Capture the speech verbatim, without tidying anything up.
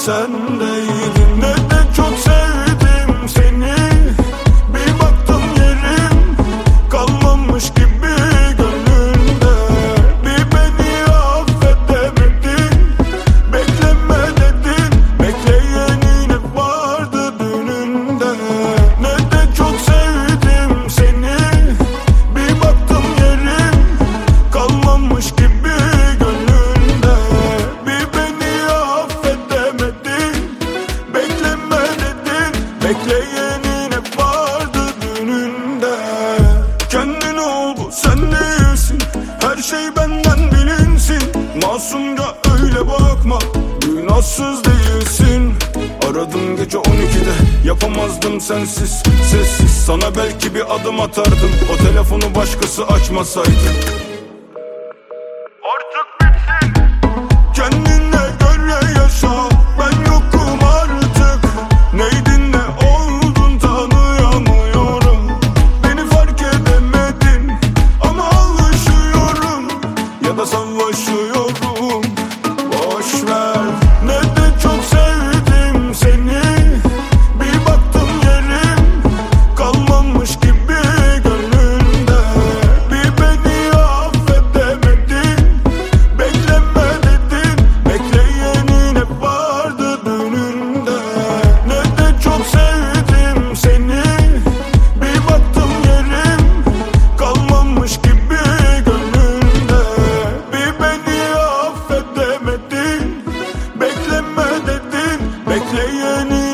sendeydin. Ne de çok sevdim seni, bir baktım yerim kalmamış gibi gönlünde. Bir beni affedemedin, bekleme dedin, bekleyenin hep vardı düğününde. Ne de çok sevdim seni, bir baktım yerim kalmamış gibi gönlünde. Bir beni affedemedin, bekleme dedin, bekleyenin hep vardı düğününde. Kendin ol, bu sen değilsin, her şey benden bilinsin. Masumca öyle bakma, günahsız değilsin. Aradım gece on ikide, yapamazdım sensiz, sessiz. Sana belki bir adım atardım, o telefonu başkası açmasaydı. Artık bitsin, kendine göre yaşa, ben yokum artık. Neydin ne oldun tanıyamıyorum. Beni fark edemedin ama alışıyorum ya da savaşıyorum. Boş ver. Ne de çok sevdim seni, bir baktım yerim kalmamış gibi gönlünde. Bir beni affedemedin, bekleme dedin, bekleyenin hep vardı düğününde. Ne de çok sevdim seni, bir baktım yerim kalmamış gibi gönlünde. Bir beni affedemedin, bekleme dedin, bekleyenin